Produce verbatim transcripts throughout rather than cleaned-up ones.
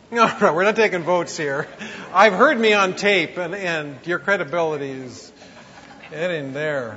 No, no, we're not taking votes here. I've heard me on tape, and, and your credibility is getting there.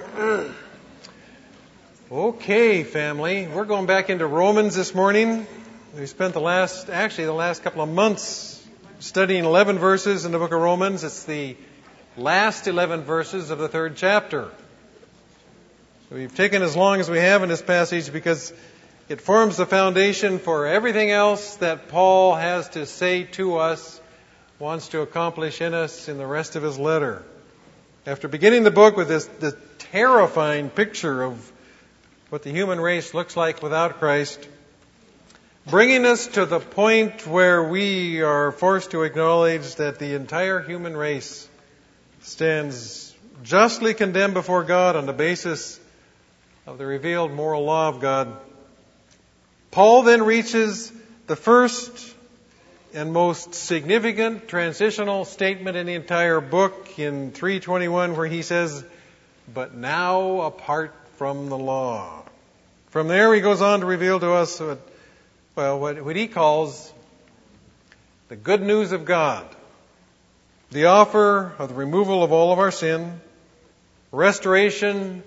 Okay, family, we're going back into Romans this morning. We spent the last, actually the last couple of months studying eleven verses in the book of Romans. It's the last eleven verses of the third chapter. We've taken as long as we have in this passage because it forms the foundation for everything else that Paul has to say to us, wants to accomplish in us in the rest of his letter. After beginning the book with this, this terrifying picture of what the human race looks like without Christ, bringing us to the point where we are forced to acknowledge that the entire human race stands justly condemned before God on the basis of the revealed moral law of God. Paul then reaches the first and most significant transitional statement in the entire book in three twenty-one, where he says, "But now apart from the law." From there he goes on to reveal to us what, well, what, what he calls the good news of God, the offer of the removal of all of our sin, restoration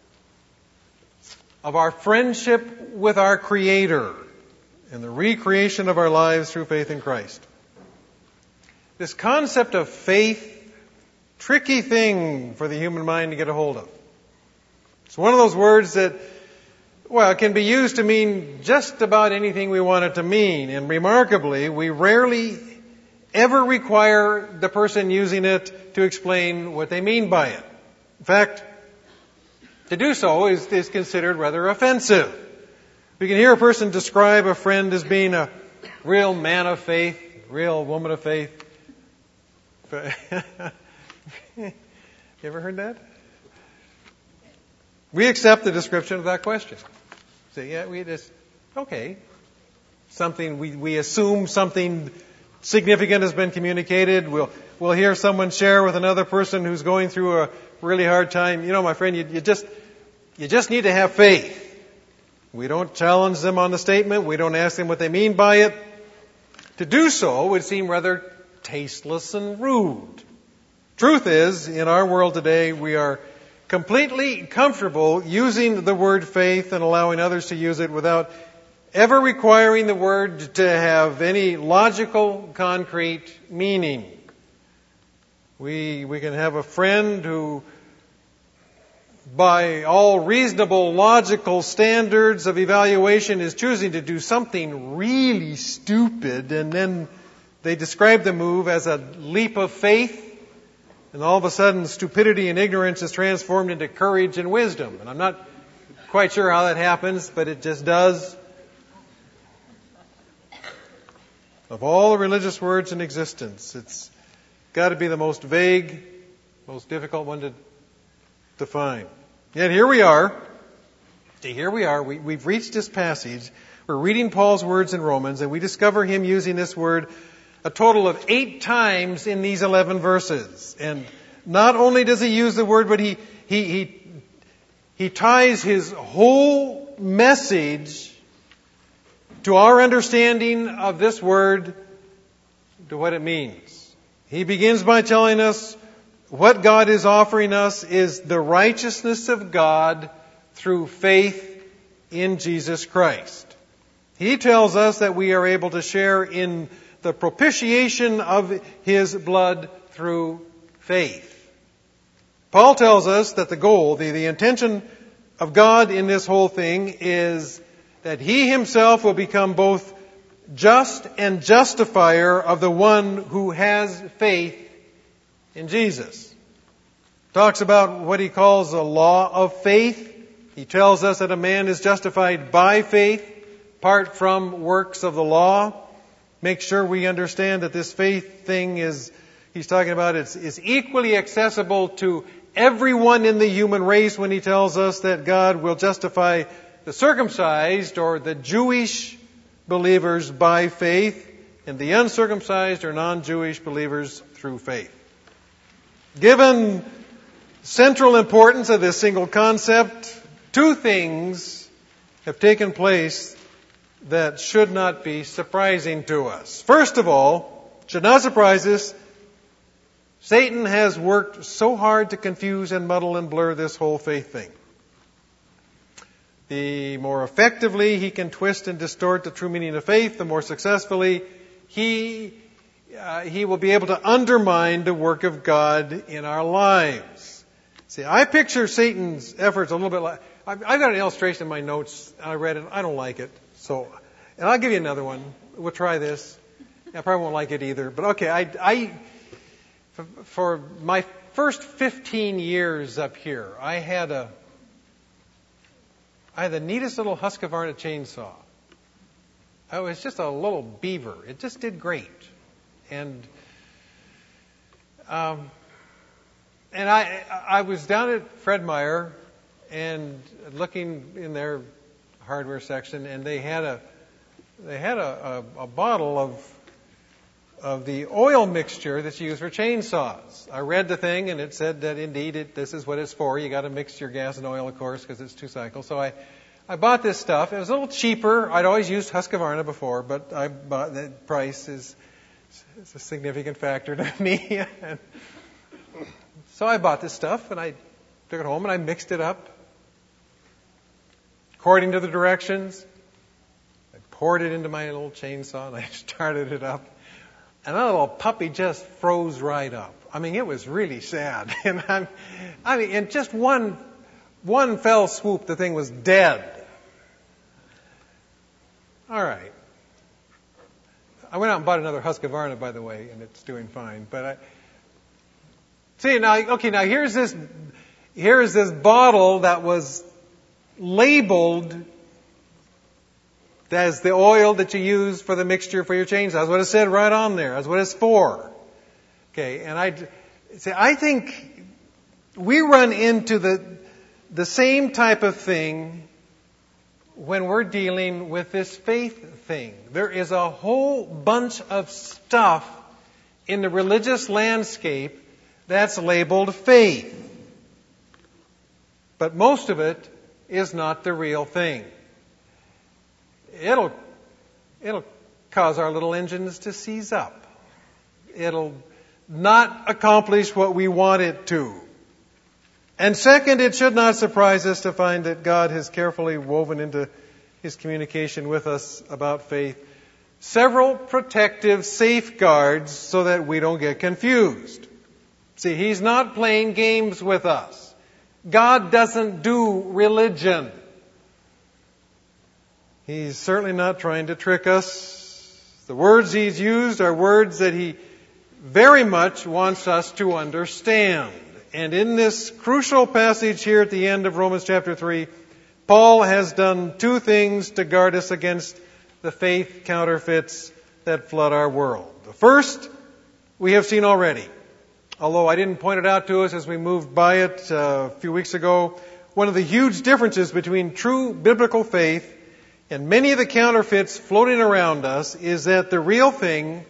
of our friendship with our Creator, and the recreation of our lives through faith in Christ. This concept of faith, tricky thing for the human mind to get a hold of. It's one of those words that, well, can be used to mean just about anything we want it to mean. And remarkably, we rarely ever require the person using it to explain what they mean by it. In fact, to do so is, is considered rather offensive. We can hear a person describe a friend as being a real man of faith, real woman of faith. You ever heard that? We accept the description of that question. Say, yeah, we just, okay. Something, we, we assume something significant has been communicated. We'll, we'll hear someone share with another person who's going through a really hard time. You know, my friend, you, you just, you just need to have faith. We don't challenge them on the statement. We don't ask them what they mean by it. To do so would seem rather tasteless and rude. Truth is, in our world today, we are completely comfortable using the word faith and allowing others to use it without ever requiring the word to have any logical, concrete meaning. We, we can have a friend who, by all reasonable, logical standards of evaluation, is choosing to do something really stupid, and then they describe the move as a leap of faith, and all of a sudden stupidity and ignorance is transformed into courage and wisdom. And I'm not quite sure how that happens, but it just does. Of all the religious words in existence, it's got to be the most vague, most difficult one to define. Yet here we are. Here we are. We, we've reached this passage. We're reading Paul's words in Romans, and we discover him using this word a total of eight times in these eleven verses. And not only does he use the word, but he he he, he ties his whole message to our understanding of this word, to what it means. He begins by telling us what God is offering us is the righteousness of God through faith in Jesus Christ. He tells us that we are able to share in the propitiation of His blood through faith. Paul tells us that the goal, the, the intention of God in this whole thing is that He Himself will become both just and justifier of the one who has faith in Jesus. Talks about what he calls a law of faith. He tells us that a man is justified by faith, apart from works of the law. Make sure we understand that this faith thing is, he's talking about, it's, is equally accessible to everyone in the human race when he tells us that God will justify the circumcised or the Jewish believers by faith and the uncircumcised or non-Jewish believers through faith. Given central importance of this single concept, two things have taken place that should not be surprising to us. First of all, should not surprise us, Satan has worked so hard to confuse and muddle and blur this whole faith thing. The more effectively he can twist and distort the true meaning of faith, the more successfully he uh, he will be able to undermine the work of God in our lives. See, I picture Satan's efforts a little bit like, I've, I've got an illustration in my notes. I read it. I don't like it. So, and I'll give you another one. We'll try this. I probably won't like it either. But okay, I, I for, for my first fifteen years up here, I had a I had the neatest little Husqvarna chainsaw. It was just a little beaver. It just did great. And um, and I I was down at Fred Meyer and looking in their hardware section, and they had a they had a, a, a bottle of of the oil mixture that's used for chainsaws. I read the thing, and it said that indeed it, this is what it's for. You got to mix your gas and oil, of course, because it's two cycles. So I, I bought this stuff. It was a little cheaper. I'd always used Husqvarna before, but I bought the price is, is a significant factor to me. And so I bought this stuff, and I took it home and I mixed it up according to the directions. I poured it into my little chainsaw and I started it up. And that little puppy just froze right up. I mean, it was really sad. And I'm, I mean, in just one, one fell swoop, the thing was dead. All right. I went out and bought another Husqvarna, by the way, and it's doing fine. But I, see now, okay, now here's this, here's this bottle that was labeled as the oil that you use for the mixture for your chainsaw. That's what it said right on there. That's what it's for. Okay, and I say I think we run into the the same type of thing when we're dealing with this faith thing. There is a whole bunch of stuff in the religious landscape that's labeled faith. But most of it is not the real thing. It'll, it'll cause our little engines to seize up. It'll not accomplish what we want it to. And second, it should not surprise us to find that God has carefully woven into His communication with us about faith several protective safeguards so that we don't get confused. See, He's not playing games with us. God doesn't do religion. He's certainly not trying to trick us. The words He's used are words that He very much wants us to understand. And in this crucial passage here at the end of Romans chapter three, Paul has done two things to guard us against the faith counterfeits that flood our world. The first, we have seen already. Although I didn't point it out to us as we moved by it uh, a few weeks ago, one of the huge differences between true biblical faith and many of the counterfeits floating around us is that the real thing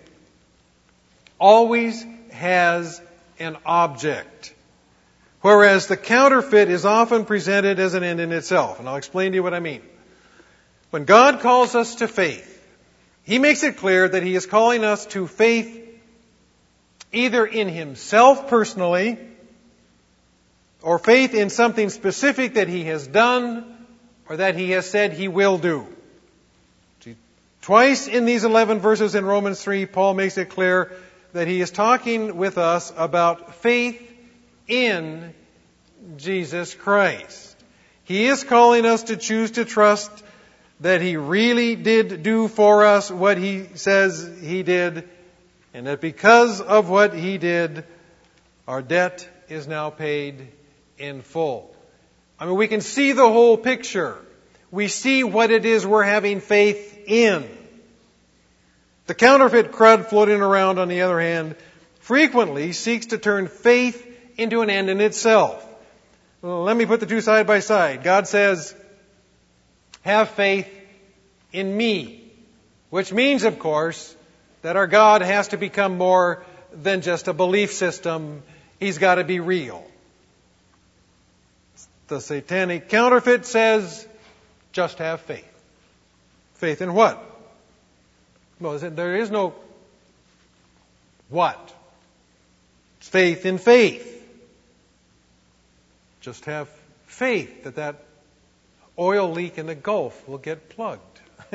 always has an object, whereas the counterfeit is often presented as an end in itself. And I'll explain to you what I mean. When God calls us to faith, He makes it clear that He is calling us to faith either in Himself personally, or faith in something specific that He has done, or that He has said He will do. See, twice in these eleven verses in Romans three, Paul makes it clear that he is talking with us about faith in Jesus Christ. He is calling us to choose to trust that He really did do for us what He says He did, and that because of what He did, our debt is now paid in full. I mean, we can see the whole picture. We see what it is we're having faith in. The counterfeit crud floating around, on the other hand, frequently seeks to turn faith into an end in itself. Well, let me put the two side by side. God says, have faith in me, which means, of course, that our God has to become more than just a belief system. He's got to be real. The satanic counterfeit says, just have faith. Faith in what? Well, there is no what. It's faith in faith. Just have faith that that oil leak in the Gulf will get plugged.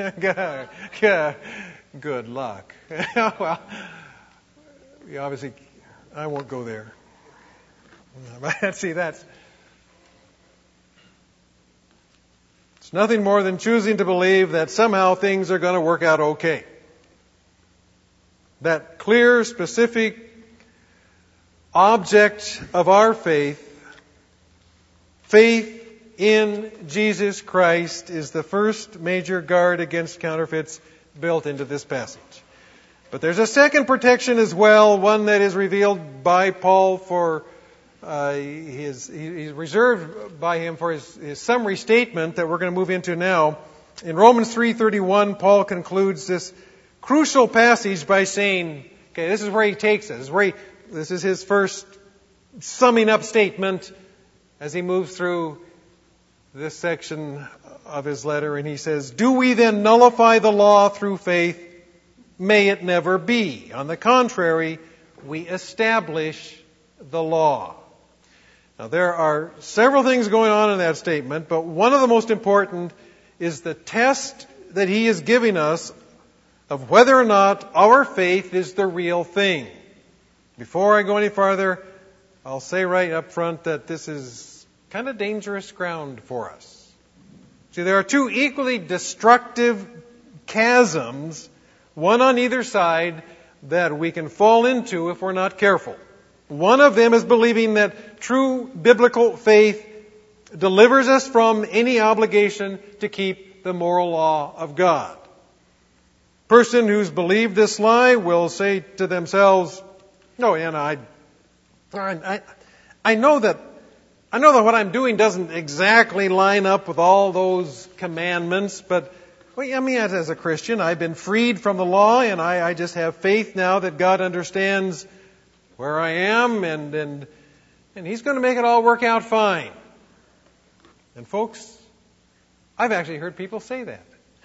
Good luck. Well, we obviously, I won't go there. See, that's it's nothing more than choosing to believe that somehow things are going to work out okay. That clear, specific object of our faith, faith in Jesus Christ, is the first major guard against counterfeits built into this passage. But there's a second protection as well, one that is revealed by Paul for uh, his, he's reserved by him for his, his summary statement that we're going to move into now. In Romans three thirty-one, Paul concludes this crucial passage by saying, okay, this is where he takes us. This is, where he, this is his first summing up statement as he moves through this section of his letter, and he says, "Do we then nullify the law through faith? May it never be. On the contrary, we establish the law." Now, there are several things going on in that statement, but one of the most important is the test that he is giving us of whether or not our faith is the real thing. Before I go any farther, I'll say right up front that this is kind of dangerous ground for us. See, there are two equally destructive chasms, one on either side, that we can fall into if we're not careful. One of them is believing that true biblical faith delivers us from any obligation to keep the moral law of God. A person who's believed this lie will say to themselves, "No, Anna, I, I, I know that I know that what I'm doing doesn't exactly line up with all those commandments, but well, I mean, as a Christian, I've been freed from the law, and I, I just have faith now that God understands where I am, and, and, and He's going to make it all work out fine." And folks, I've actually heard people say that.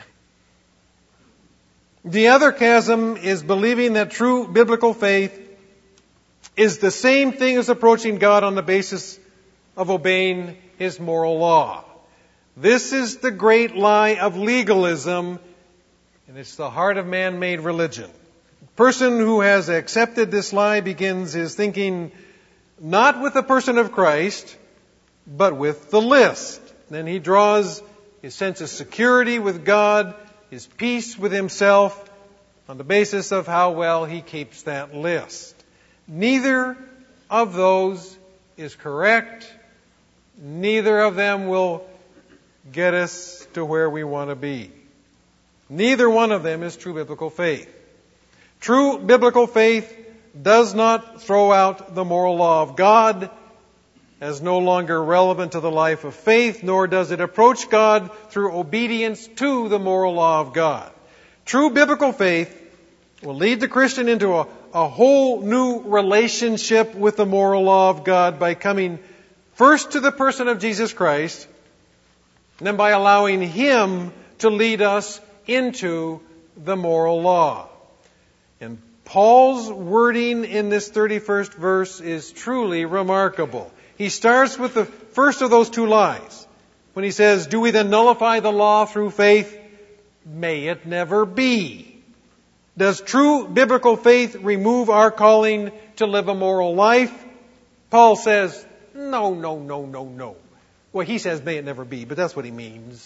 The other chasm is believing that true biblical faith is the same thing as approaching God on the basis of obeying His moral law. This is the great lie of legalism, and it's the heart of man-made religion. The person who has accepted this lie begins his thinking not with the person of Christ, but with the list. Then he draws his sense of security with God, his peace with himself, on the basis of how well he keeps that list. Neither of those is correct. Neither of them will get us to where we want to be. Neither one of them is true biblical faith. True biblical faith does not throw out the moral law of God as no longer relevant to the life of faith, nor does it approach God through obedience to the moral law of God. True biblical faith will lead the Christian into a, a whole new relationship with the moral law of God by coming first to the person of Jesus Christ, and then by allowing Him to lead us into the moral law. And Paul's wording in this thirty-first verse is truly remarkable. He starts with the first of those two lies. When he says, "Do we then nullify the law through faith? May it never be." Does true biblical faith remove our calling to live a moral life? Paul says, no, no, no, no, no. Well, he says, may it never be, but that's what he means.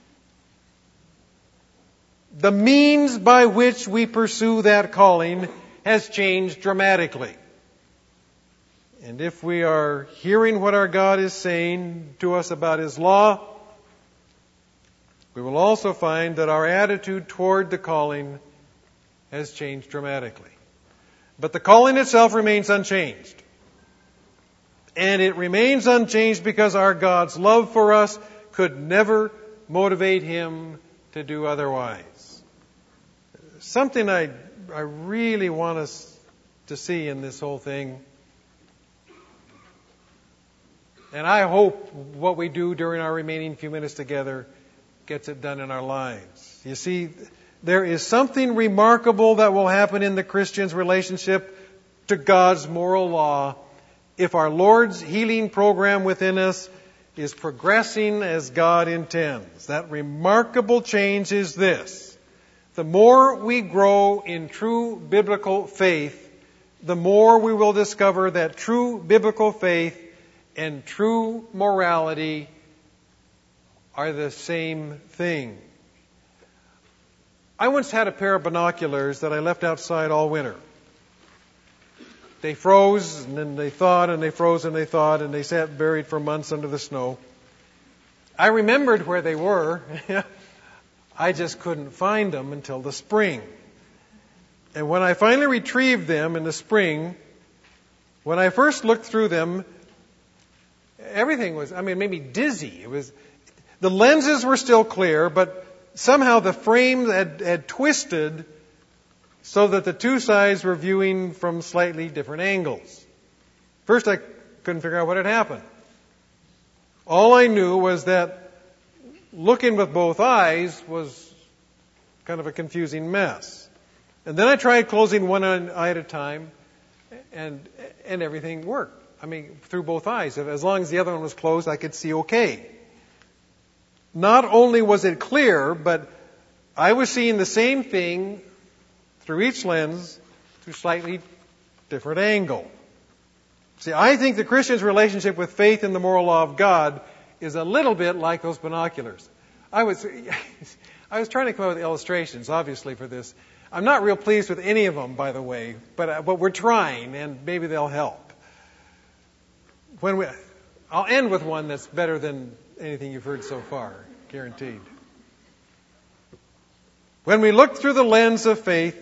The means by which we pursue that calling has changed dramatically. And if we are hearing what our God is saying to us about His law, we will also find that our attitude toward the calling has changed dramatically. But the calling itself remains unchanged. And it remains unchanged because our God's love for us could never motivate Him to do otherwise. Something I, I really want us to see in this whole thing, and I hope what we do during our remaining few minutes together gets it done in our lives. You see, there is something remarkable that will happen in the Christian's relationship to God's moral law if our Lord's healing program within us is progressing as God intends. That remarkable change is this: the more we grow in true biblical faith, the more we will discover that true biblical faith and true morality are the same thing. I once had a pair of binoculars that I left outside all winter. They froze, and then they thawed, and they froze, and they thawed, and they sat buried for months under the snow. I remembered where they were. I just couldn't find them until the spring. And when I finally retrieved them in the spring, when I first looked through them, everything was, I mean, it made me dizzy. It was, the lenses were still clear, but somehow the frame had, had twisted so that the two sides were viewing from slightly different angles. First, I couldn't figure out what had happened. All I knew was that looking with both eyes was kind of a confusing mess. And then I tried closing one eye at a time, and and everything worked. I mean, through both eyes. As long as the other one was closed, I could see okay. Not only was it clear, but I was seeing the same thing through each lens through slightly different angle. See, I think the Christian's relationship with faith in the moral law of God is a little bit like those binoculars. I was, I was trying to come up with illustrations, obviously, for this. I'm not real pleased with any of them, by the way, but but we're trying, and maybe they'll help. When we, I'll end with one that's better than anything you've heard so far, guaranteed. When we look through the lens of faith,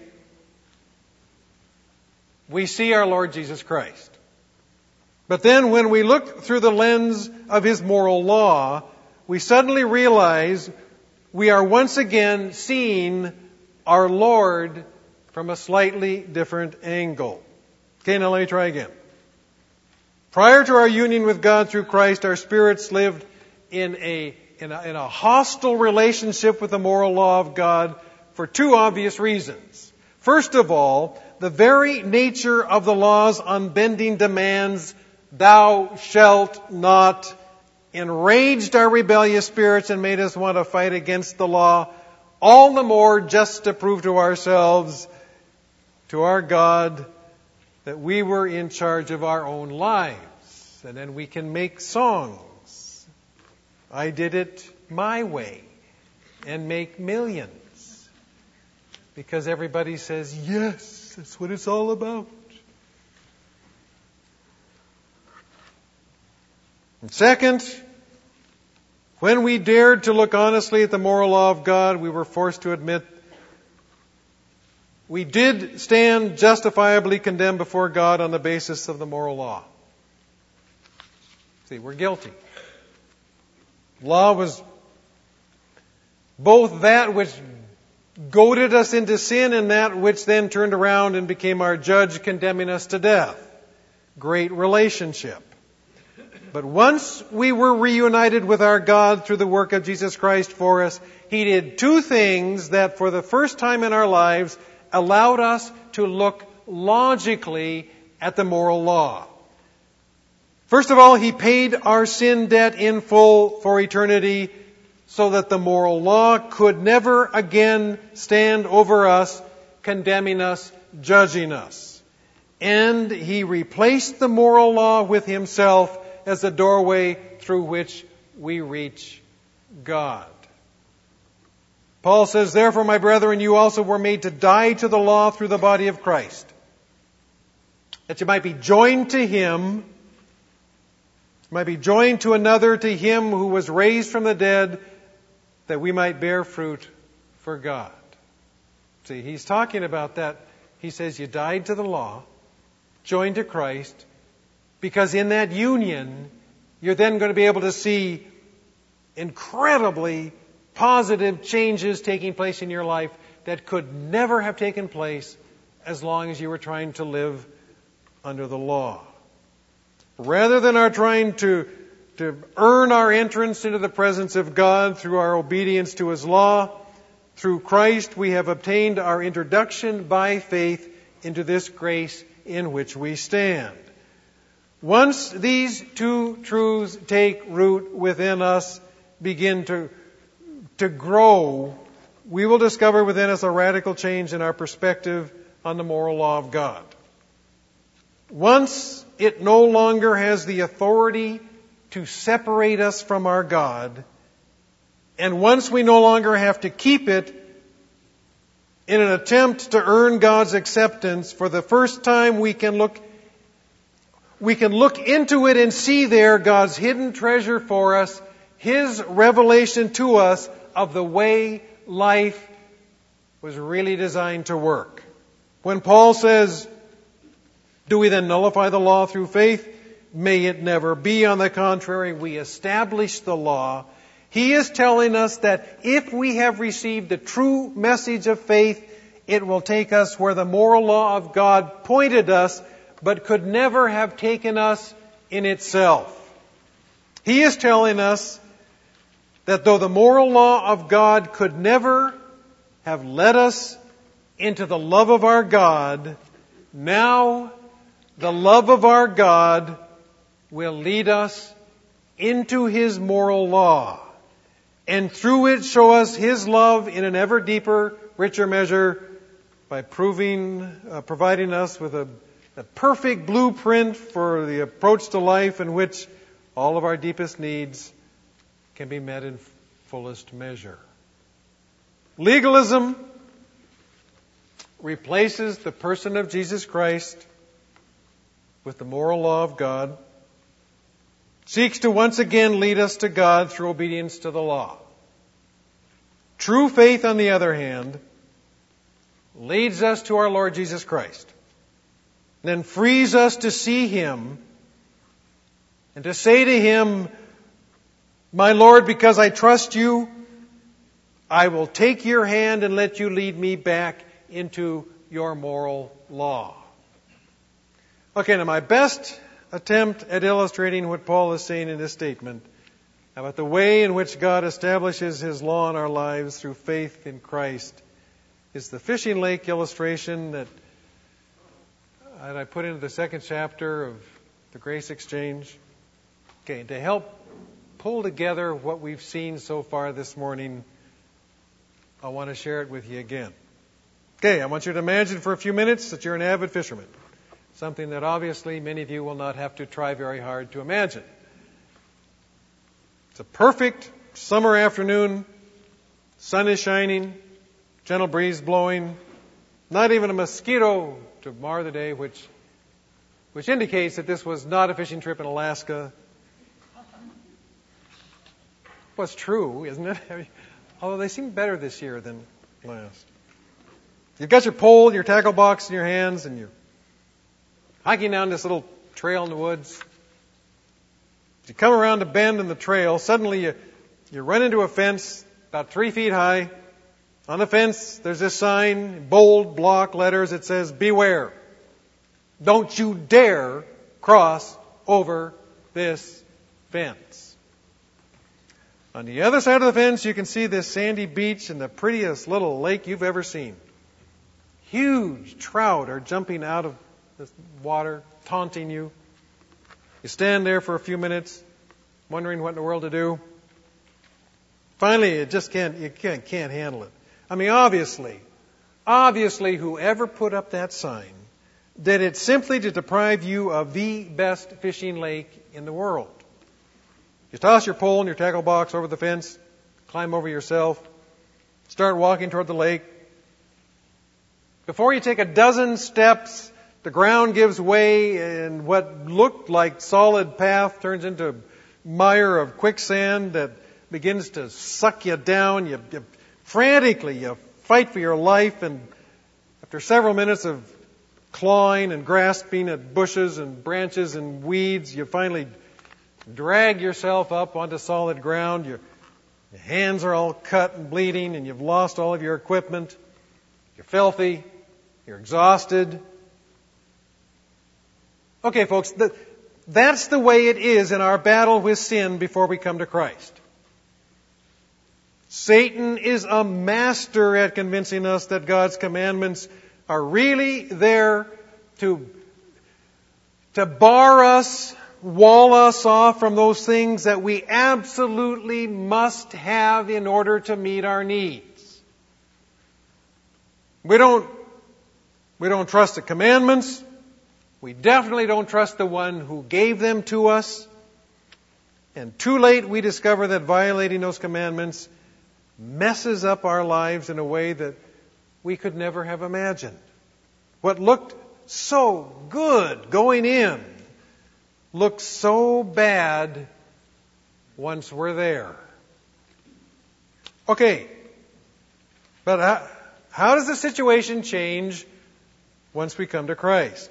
we see our Lord Jesus Christ. But then when we look through the lens of His moral law, we suddenly realize we are once again seeing our Lord from a slightly different angle. Okay, now let me try again. Prior to our union with God through Christ, our spirits lived in a, in a, in a hostile relationship with the moral law of God for two obvious reasons. First of all, the very nature of the law's unbending demands, "Thou shalt not," enraged our rebellious spirits and made us want to fight against the law, all the more just to prove to ourselves, to our God, that we were in charge of our own lives. And then we can make songs. I did it my way, and make millions. Because everybody says, yes, that's what it's all about. And second, when we dared to look honestly at the moral law of God, we were forced to admit we did stand justifiably condemned before God on the basis of the moral law. See, we're guilty. Law was both that which goaded us into sin and that which then turned around and became our judge, condemning us to death. Great relationship. But once we were reunited with our God through the work of Jesus Christ for us, He did two things that for the first time in our lives allowed us to look logically at the moral law. First of all, He paid our sin debt in full for eternity so that the moral law could never again stand over us, condemning us, judging us. And He replaced the moral law with Himself as the doorway through which we reach God. Paul says, therefore, my brethren, you also were made to die to the law through the body of Christ, that you might be joined to Him, might be joined to another, to Him who was raised from the dead, that we might bear fruit for God. See, he's talking about that. He says you died to the law, joined to Christ, because in that union, you're then going to be able to see incredibly positive changes taking place in your life that could never have taken place as long as you were trying to live under the law. Rather than our trying to, to earn our entrance into the presence of God through our obedience to His law, Through Christ we have obtained our introduction by faith into this grace in which we stand. Once these two truths take root within us, begin to, to grow, we will discover within us a radical change in our perspective on the moral law of God. Once it no longer has the authority to separate us from our God, and once we no longer have to keep it in an attempt to earn God's acceptance, for the first time we can look we can look into it and see there God's hidden treasure for us, His revelation to us of the way life was really designed to work. When Paul says, do we then nullify the law through faith? May it never be. On the contrary, we establish the law. He is telling us that if we have received the true message of faith, it will take us where the moral law of God pointed us, but could never have taken us in itself. He is telling us that though the moral law of God could never have led us into the love of our God, now the love of our God will lead us into His moral law, and through it show us His love in an ever deeper, richer measure by proving, uh, providing us with a, a perfect blueprint for the approach to life in which all of our deepest needs can be met in fullest measure. Legalism replaces the person of Jesus Christ with the moral law of God, seeks to once again lead us to God through obedience to the law. True faith, on the other hand, leads us to our Lord Jesus Christ, then frees us to see Him and to say to Him, my Lord, because I trust You, I will take Your hand and let You lead me back into Your moral law. Okay, now my best attempt at illustrating what Paul is saying in this statement about the way in which God establishes His law in our lives through faith in Christ is the fishing lake illustration that, that I put into the second chapter of the Grace Exchange. Okay, to help pull together what we've seen so far this morning, I want to share it with you again. Okay, I want you to imagine for a few minutes that you're an avid fisherman. Something that obviously many of you will not have to try very hard to imagine. It's a perfect summer afternoon. Sun is shining. Gentle breeze blowing. Not even a mosquito to mar the day, which, which indicates that this was not a fishing trip in Alaska. Well, it's true, isn't it? I mean, although they seem better this year than last. You've got your pole, your tackle box in your hands, and you're hiking down this little trail in the woods. As you come around a bend in the trail, suddenly you, you run into a fence about three feet high. On the fence, there's this sign, bold block letters. It says, beware. Don't you dare cross over this fence. On the other side of the fence, you can see this sandy beach and the prettiest little lake you've ever seen. Huge trout are jumping out of the water, taunting you. You stand there for a few minutes, wondering what in the world to do. Finally, you just can't, you can't, can't handle it. I mean, obviously, obviously, whoever put up that sign did it simply to deprive you of the best fishing lake in the world. You toss your pole and your tackle box over the fence, climb over yourself, start walking toward the lake. Before you take a dozen steps, the ground gives way and what looked like solid path turns into a mire of quicksand that begins to suck you down. You, you frantically, you fight for your life, and after several minutes of clawing and grasping at bushes and branches and weeds, you finally drag yourself up onto solid ground. Your, your hands are all cut and bleeding, and you've lost all of your equipment. You're filthy. You're exhausted. Okay, folks, the, that's the way it is in our battle with sin before we come to Christ. Satan is a master at convincing us that God's commandments are really there to, to bar us, wall us off from those things that we absolutely must have in order to meet our needs. We don't, we don't trust the commandments. We definitely don't trust the one who gave them to us. And too late we discover that violating those commandments messes up our lives in a way that we could never have imagined. What looked so good going in looks so bad once we're there. Okay, but how, how does the situation change once we come to Christ?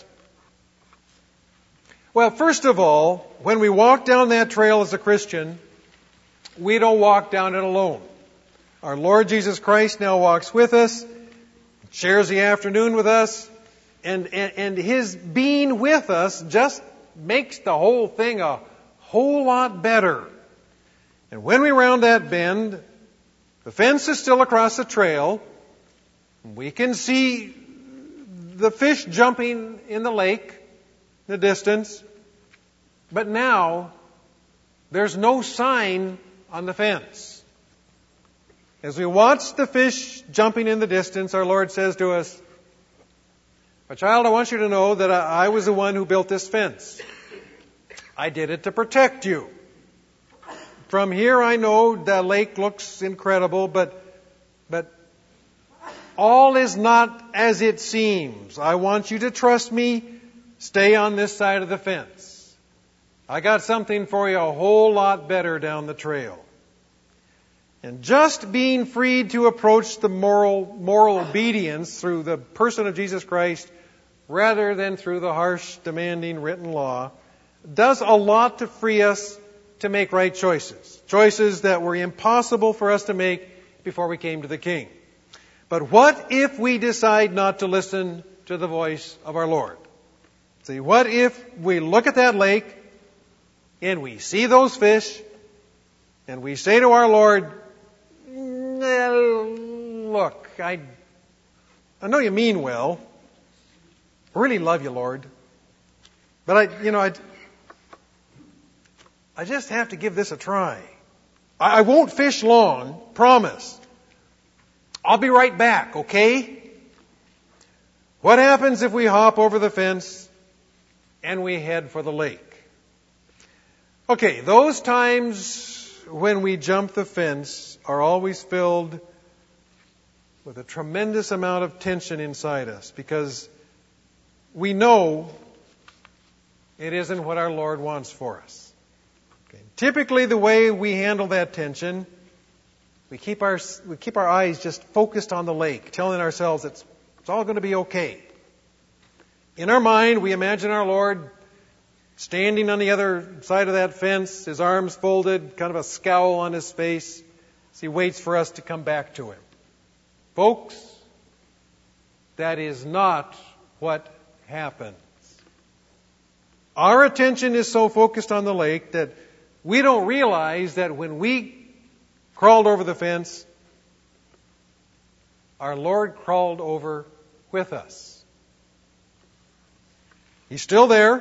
Well, first of all, when we walk down that trail as a Christian, we don't walk down it alone. Our Lord Jesus Christ now walks with us, shares the afternoon with us, and, and, and His being with us just makes the whole thing a whole lot better. And when we round that bend, the fence is still across the trail. We can see the fish jumping in the lake in the distance. But now, there's no sign on the fence. As we watch the fish jumping in the distance, our Lord says to us, "My child, I want you to know that I, I was the one who built this fence. I did it to protect you. From here I know the lake looks incredible, but, but all is not as it seems. I want you to trust me. Stay on this side of the fence. I got something for you a whole lot better down the trail." And just being freed to approach the moral, moral obedience through the person of Jesus Christ rather than through the harsh, demanding written law does a lot to free us to make right choices. Choices that were impossible for us to make before we came to the King. But what if we decide not to listen to the voice of our Lord? See, what if we look at that lake and we see those fish and we say to our Lord, "Look, I, I know you mean well. I really love you, Lord. But I, you know, I, I just have to give this a try. I, I won't fish long, promise. I'll be right back, okay?" What happens if we hop over the fence and we head for the lake? Okay, those times when we jump the fence are always filled with a tremendous amount of tension inside us because we know it isn't what our Lord wants for us. Okay. Typically, the way we handle that tension, we keep our we keep our eyes just focused on the lake, telling ourselves it's it's all going to be okay. In our mind, we imagine our Lord standing on the other side of that fence, his arms folded, kind of a scowl on his face, as he waits for us to come back to him. Folks, that is not what happens. Our attention is so focused on the lake that we don't realize that when we crawled over the fence, our Lord crawled over with us. He's still there,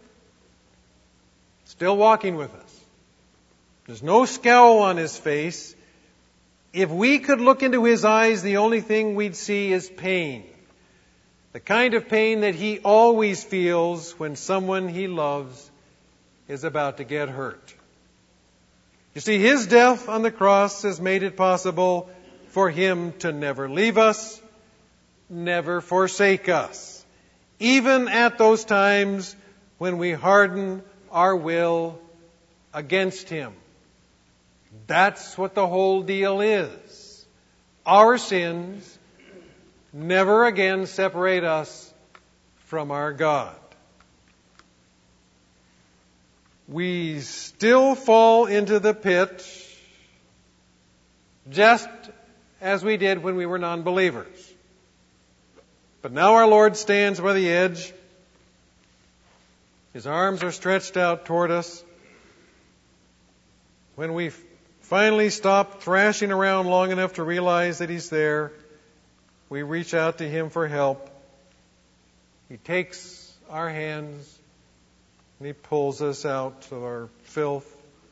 still walking with us. There's no scowl on his face. If we could look into his eyes, the only thing we'd see is pain. The kind of pain that he always feels when someone he loves is about to get hurt. You see, his death on the cross has made it possible for him to never leave us, never forsake us, even at those times when we harden our will against him. That's what the whole deal is. Our sins never again separate us from our God. We still fall into the pit just as we did when we were non-believers. But now our Lord stands by the edge. His arms are stretched out toward us. When we finally stop thrashing around long enough to realize that He's there, we reach out to Him for help. He takes our hands and He pulls us out of our filth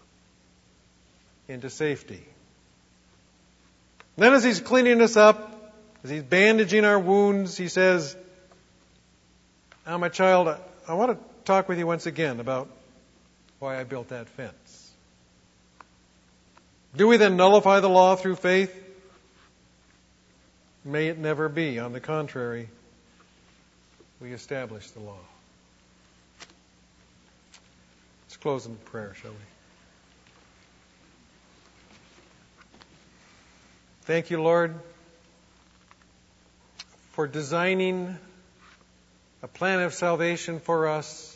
into safety. Then as He's cleaning us up, as He's bandaging our wounds, He says, "Now, my child, I, I want to talk with you once again about why I built that fence." Do we then nullify the law through faith? May it never be. On the contrary, we establish the law. Let's close in prayer, shall we? Thank you, Lord, for designing a plan of salvation for us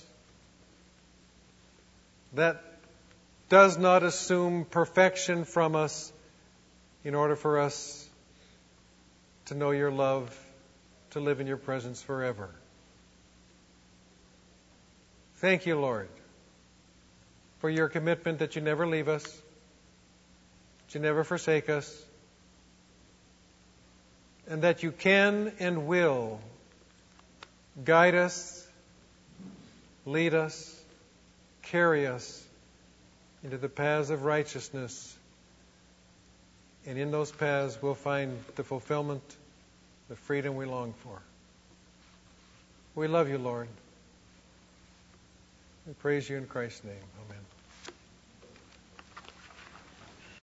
that does not assume perfection from us in order for us to know your love, to live in your presence forever. Thank you, Lord, for your commitment that you never leave us, that you never forsake us, and that you can and will guide us, lead us, carry us into the paths of righteousness. And in those paths we'll find the fulfillment, the freedom we long for. We love you, Lord. We praise you in Christ's name. Amen.